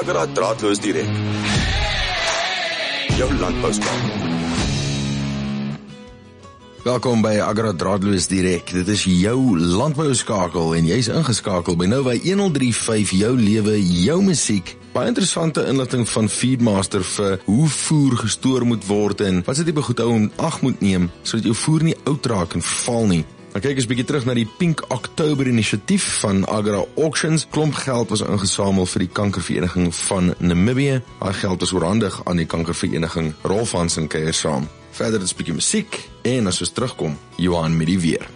Agra Draadloos Direk. Jou landbouskakel. Welkom by Agra Draadloos Direk. Dit is jou landbouskakel en jy's ingeskakel by Nova 1035, jou lewe, jou musiek. Baie interessante inligting van Feedmaster vir hoe voer gestoor moet word en wat se tipe goed ou in ag moet neem sodat jou voer nie oud raak en val nie. Nou kyk eens bietjie terug na die Pink Oktober inisiatief van Agra Auctions. Klomp geld was ingesamel vir die kankervereniging van Namibië. Daai geld is oorhandig aan die kankervereniging. Rolf Hansen kuier saam. Verder is bietjie musiek en as ons terugkom, Johan met die weer.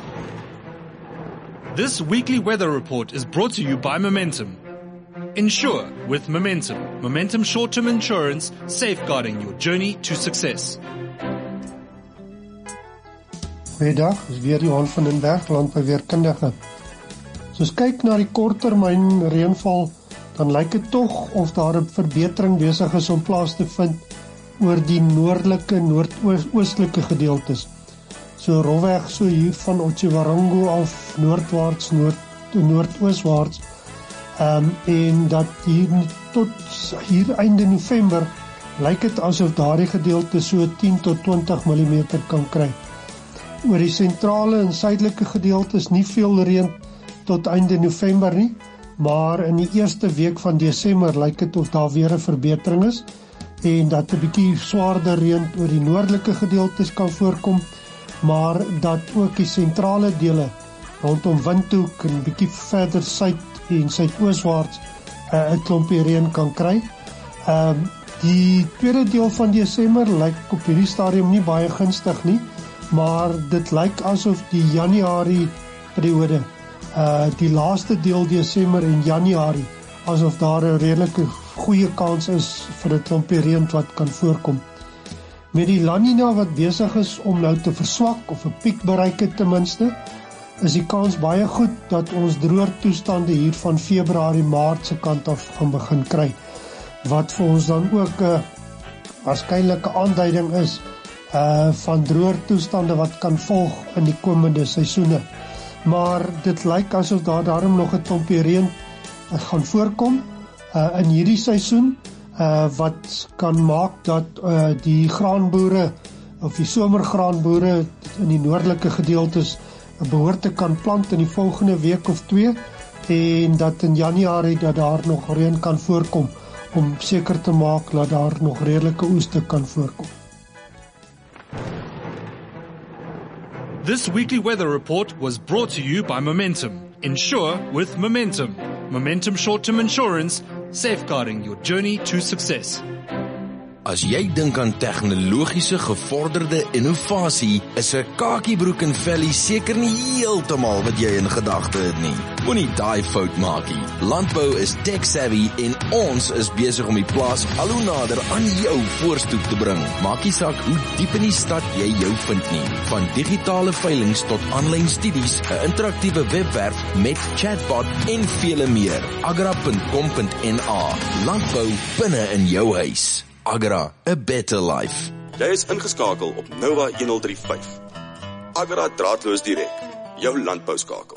This weekly weather report is brought to you by Momentum. Insure with Momentum. Momentum short-term insurance, safeguarding your journey to success. Goeiedag, is weer Johan van den Berg, landbouweerkundige. As ons kyk na die korttermyn reënval, dan lyk dit tog of daar 'n verbetering besig is om plaas te vind oor die noordelike, noordoostelike gedeeltes. So rolweg so hier van Otjiwarongo af noordwaarts, noordooswaarts. En dat hier tot hier einde November lyk dit asof daardie gedeelte so 10 tot 20 mm kan kry. Oor die sentrale en suidelike gedeeltes nie veel reën tot einde November nie, maar in die eerste week van Desember lyk dit of daar weer 'n verbetering is en dat 'n bietjie swaarder reën oor die noordelike gedeeltes kan voorkom, maar dat ook die sentrale dele rondom Windhoek en bietjie verder suid en suidooswaarts 'n klompie reën kan kry. Die tweede deel van Desember lyk op hierdie stadium nie baie gunstig nie, maar dit lyk asof die Januarie periode, die laaste deel Desember en Januarie, asof daar 'n redelike goeie kans is vir 'n klompie reën wat kan voorkom. Met die La Nina wat besig is om nou te verswak of 'n piek bereik het ten minste, is die kans baie goed dat ons droër toestande hier van Februarie, Maart se kant af gaan begin kry, wat vir ons dan ook 'n waarskynlike aanduiding is van droër toestande wat kan volg in die komende seisoene. Maar dit lyk asof daar daarom nog 'n klompie reën gaan voorkom in hierdie seisoen, wat kan maak dat die graanboere of die somergraanboere in die noordelike gedeeltes behoorte kan plant in die volgende week of 2 en dat in Januarie dat daar nog reën kan voorkom om seker te maak dat daar nog redelike oeste kan voorkom. This weekly weather report was brought to you by Momentum. Insure with Momentum. Momentum short-term insurance, safeguarding your journey to success. As jy dink aan tegnologiese gevorderde innovasie, is 'n kakiebroek en vellie seker nie heeltemal wat jy in gedagte het nie. Moenie daai fout maak nie. Landbou is tech savvy en ons is besig om die plaas al hoe nader aan jou voorstoep te bring. Maak nie saak hoe diep in die stad jy jou vind nie. Van digitale veilings tot aanlyn studies, 'n interaktiewe webwerf met chatbot en vele meer. agra.com.na. Landbou binne in jou huis. Agra, a better life. Jy is ingeskakel op Nova 1035. Agra Draadloos Direk, jou landbouskakel.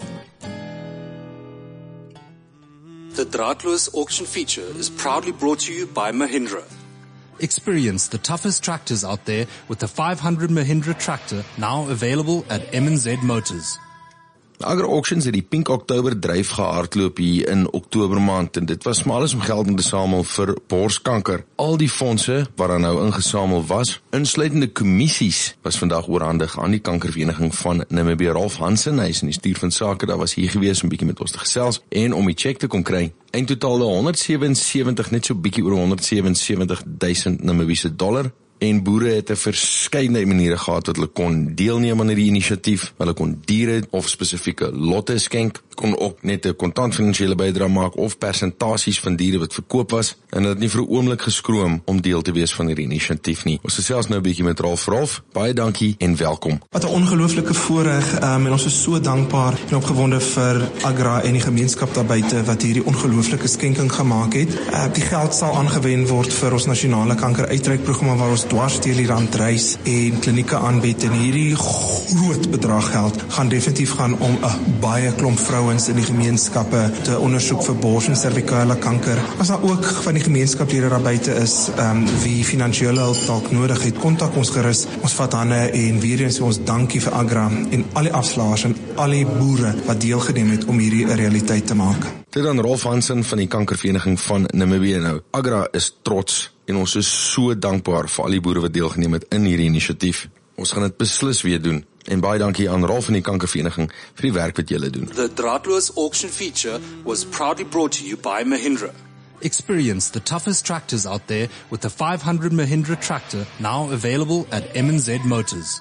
The Draadloos auction feature is proudly brought to you by Mahindra. Experience the toughest tractors out there with the 500 Mahindra tractor now available at M&Z Motors. Agra Auctions het die Pink Oktober dryf gehardloop hier in Oktober maand en dit was maar alles om geld in te samel vir borskanker. Al die fondse wat daar nou ingesamel was, insluitende kommissies, was vandag oorhandig aan die kankervereniging van Namibië. Rolf Hansen, hy is in die stuur van sake, daar was hier gewees om bietjie met ons te gesels en om die check te kom kry. In totaal 177, net so bietjie oor 177.000 Namibiese dollar. En boere het 'n verskeidenheid maniere gehad wat hulle kon deelneem aan hierdie inisiatief. Hulle kon diere of spesifieke lotte skenk, kon ook net 'n kontant finansiële bydrae maak of persentasies van diere wat verkoop was. En hulle het nie vir 'n oomblik geskroom om deel te wees van hierdie inisiatief nie. Ons gesels nou 'n bietjie met Rolf. Rolf, baie dankie en welkom. Wat 'n ongelooflike voorreg en ons is so dankbaar en opgewonde vir Agra en die gemeenskap daar buite wat hierdie ongelooflike skenking gemaak het. Die geld sal aangewend word vir ons nasionale kankeruitreikprogram waar ons dwars deur die land reis en klinieke aanbied en hierdie groot bedrag geld gaan definitief gaan om 'n baie klomp vrouens in die gemeenskappe te ondersoek vir bors- en servikale kanker. As daar ook van die gemeenskaplede daar buite is wie finansiële hulp dalk nodig het, kontak ons gerus. Ons vat hande en weer eens ons dankie vir Agra en al die afslaers en al die boere wat deelgeneem het om hierdie 'n realiteit te maak. Dit dan Rolf Hansen van die Kankervereniging van Namibië. Nou, Agra is trots en ons is so dankbaar vir al die boere wat deelgeneem het in hierdie inisiatief. Ons gaan dit beslis weer doen. En baie dankie aan Rolf van die Kankervereniging vir die werk wat julle doen. The Draadloos auction feature was proudly brought to you by Mahindra. Experience the toughest tractors out there with the 500 Mahindra tractor now available at M&Z Motors.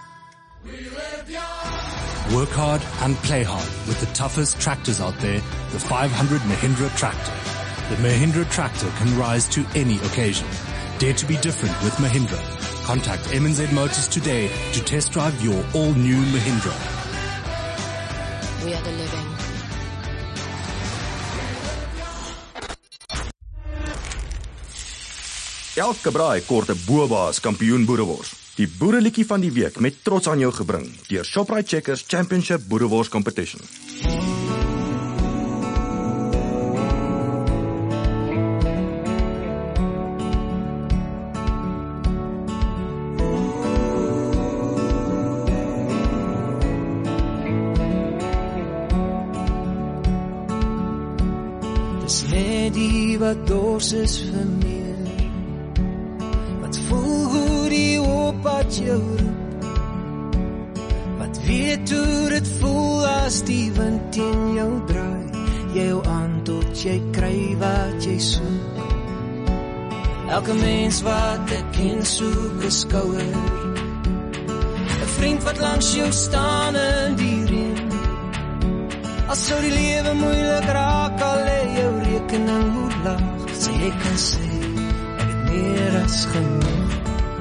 Work hard and play hard with the toughest tractors out there, the 500 Mahindra tractor. The Mahindra tractor can rise to any occasion. Dare to be different with Mahindra. Contact M&Z Motors today to test drive your all-new Mahindra. We are the living. Elke braai kort 'n Boba's kampioen boerewors. Die boereliedjie van die week met trots aan jou gebring deur Shoprite Checkers Championship Boerewors Competition. Dis net die wat dors is vir meer, wat voel hoe die hoop wat jou roep, wat weet hoe dit voel as die wind teen jou draai, jy jou aan tot jy kry wat jy soek. Elke mens wat ek ken soek 'n skouer, 'n vriend wat langs jou staan in die reën. As sou die lewe moeilik raak, al lê jou rekening hoe laag, sê jy kan sê, ek het meer as genoeg.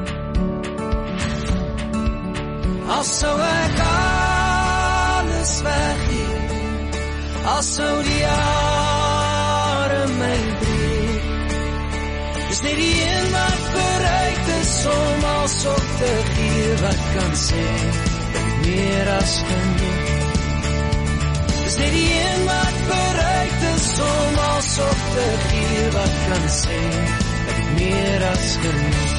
As sou ek alles weggee, as sou die jare my breek, is net die een wat bereid is om als op te gee, wat kan sê, ek het meer as genoeg. Is net die een wat bereid is om als op te gee, wat kan sê, ek het meer as genoeg.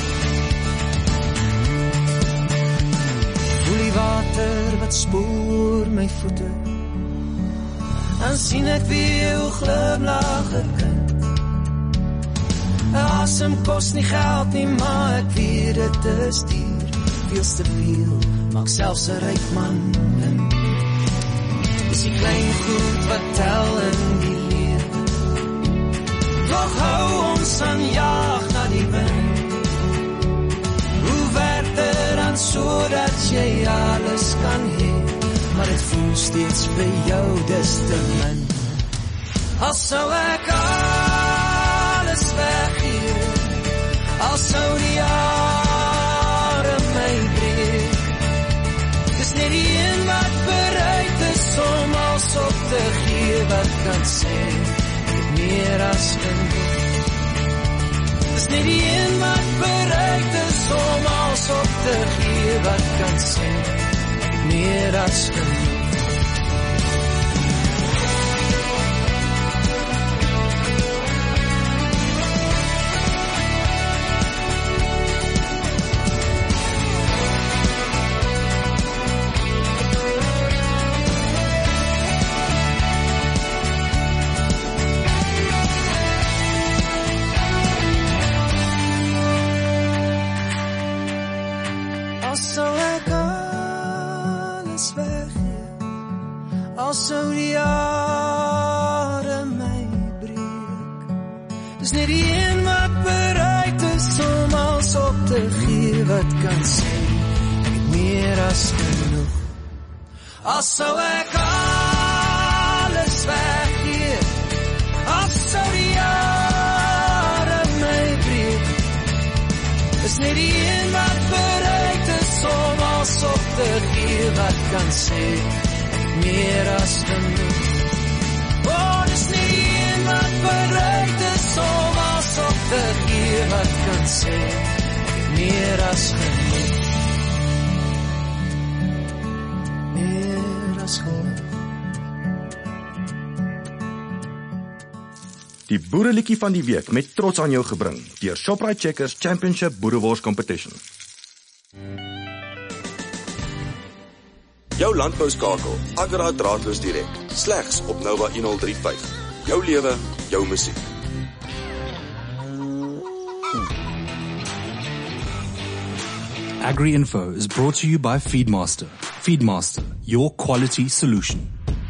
Voel die water wat spoor my voete, en sien ek weer jou glimlach 'n kind. 'n Asem kos nie geld nie, maar ek weet dit is duur, veels te veel, maak selfs 'n ryk man blind. Is die klein goed wat tel in die lewe, toch hou ons aan jaag na die wind. Hoe werk dit dan so dat jy alles kan hê, maar het voel steeds vir jou dis te min. As sou ek alles weggee, as sou die jare my breek, dis net die een wat bereid is om als op te gee, wat kan sê, ek het meer as genoeg. Dis net die een wat bereid is om als op te gee, wat kan sê, ek het meer as genoeg. Sou die jare my breek, dis net die een wat bereid is om als op te gee, wat kan sê, ek het meer as genoeg. As sou ek alles weggee, as sou die jare my breek, dis net die een wat bereid is om als op te gee, wat kan sê, meer as genoeg. Oh, dis nie een wat bereid is om als op te gee, wat kan sê, meer as genoeg. Meer as genoeg. Die boereliedjie van die week met trots aan jou gebring deur Shoprite Checkers Championship Boerewors Competition. Jou landbouskakel, Agra draadloos direk, slegs op Nova 1035. Jou lewe, jou musiek. Agri-Info is brought to you by Feedmaster. Feedmaster, your quality solution.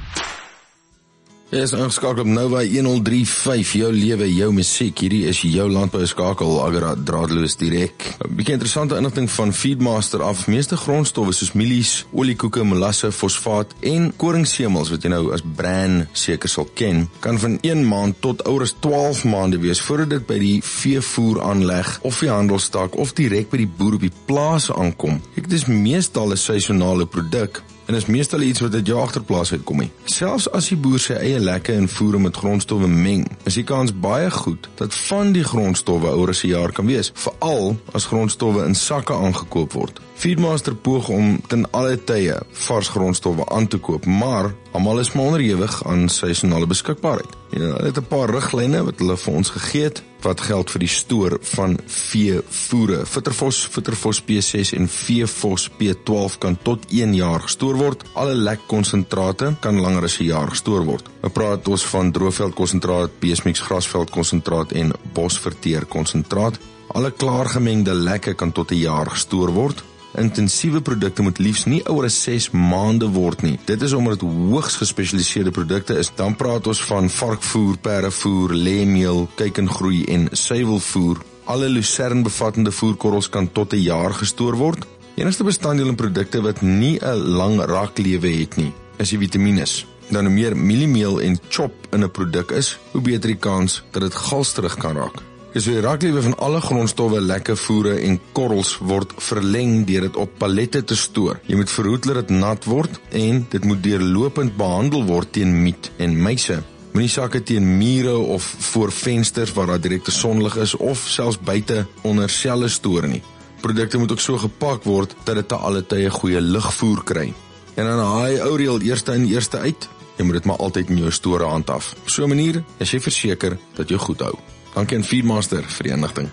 Jy is ingeskakel op Nova 1035, jou lewe, jou musiek. Hierdie is jou landbouskakel, Agra draadloos direk. 'n Bietjie interessante inligting van Feedmaster af. Meeste grondstowwe soos mielies, oliekoeke, molasse, fosfaat en koringsemels, wat jy nou as bran seker sal ken, kan van 1 maand tot ouer as 12 maande wees voordat dit by die veevoeraanleg of die handelstak of direk by die boer op die plaas aankom. Dit is meestal 'n seisonale produk en is meestal iets wat uit jou agterplaas uitkom nie. Selfs as die boer sy eie lekke en voere met grondstowwe meng, is die kans baie goed dat van die grondstowwe ouer as 'n jaar kan wees, veral as grondstowwe in sakke aangekoop word. Feedmaster poog om ten alle tye vars grondstowwe aan te koop, maar almal is maar onderhewig aan seisonale beskikbaarheid. Hulle het 'n paar riglyne wat hulle vir ons gegee het, wat geld vir die stoor van veevoere. Fittervos P6 en veevos P12 kan tot 1 jaar gestoor word. Alle lekkonsentrate kan langer as 'n jaar gestoor word. Nou praat ons van droogveldkonsentraat, beesmix grasveldkonsentraat en bosverteerkonsentraat. Alle klaargemengde lekke kan tot 1 jaar gestoor word. Intensiewe produkte moet liefs nie ouer as 6 maande word nie. Dit is omdat dit hoogs gespesialiseerde produkte is. Dan praat ons van varkvoer, perdevoer, leemeel, kuikengroei en suiwelvoer. Alle lucernbevattende voerkorrels kan tot 1 jaar gestoor word. Enigste bestanddeel in produkte wat nie 'n lang raklewe het nie, is die vitamines. Dan hoe meer mieliemeel en chop in 'n produk is, hoe beter die kans dat dit galsterig kan raak. So die raaklewe van alle grondstowwe, lekke voere en korrels word verleng deur dit op pallette te stoor. Jy moet verhoed dat dit nat word en dit moet deurlopend behandel word teen miet en muise. Moenie sakke teen mure of voor vensters waar daar direkte sonlig is of selfs buite onder selle stoor nie. Produkte moet ook so gepak word dat dit te alle tye goeie ligvoer kry. En dan haai ou reël eerste in eerste uit. Jy moet dit maar altyd in jou store handhaaf. Op so 'n manier is jy verseker dat jy goed hou. Dankie aan Feedmaster vir die inligting.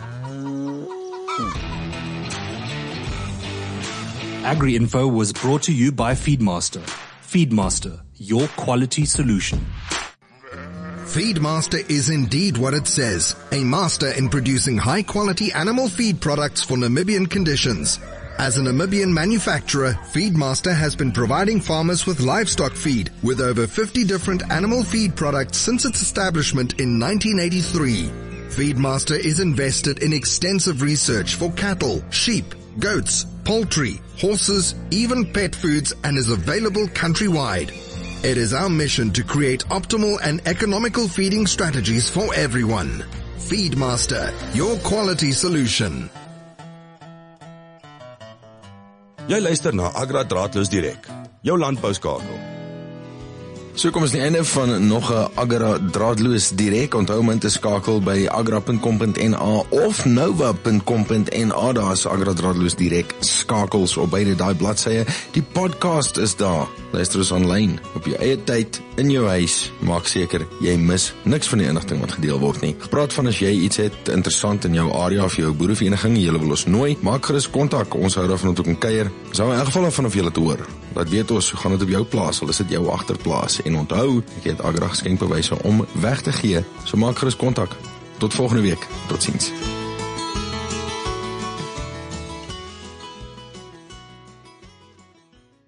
Agri-Info was brought to you by Feedmaster. Feedmaster, your quality solution. Feedmaster is indeed what it says, a master in producing high-quality animal feed products for Namibian conditions. As a Namibian manufacturer, Feedmaster has been providing farmers with livestock feed with over 50 different animal feed products since its establishment in 1983. Feedmaster is invested in extensive research for cattle, sheep, goats, poultry, horses, even pet foods, and is available countrywide. It is our mission to create optimal and economical feeding strategies for everyone. Feedmaster, your quality solution. Jy luister na Agra draadloos direk, jou landbouskakel. So kom ons aan die einde van nog 'n Agra draadloos direk. Onthou om in te skakel by agra.com.na of nova.com.na. Daar is Agra draadloos direk skakels op beide daai bladsye. Die podcast is daar. Luister ons aanlyn op jou eie tyd in jou huis. Maak seker jy mis niks van die inligting wat gedeel word nie. Gepraat van as jy iets het interessant in jou area of jou boerevereniging, jy wil ons nooi, maak gerus kontak. Ons hou daarvan om te kan kuier. Ons hou in elk geval van of jy dit hoor. Laat weet ons, hoe gaan dit op jou plaas, al is dit jou agterplaas. En onthou, ek het Agra geskenkbewyse om weg te gee, so maak gerus kontak. Tot volgende week. Totsiens.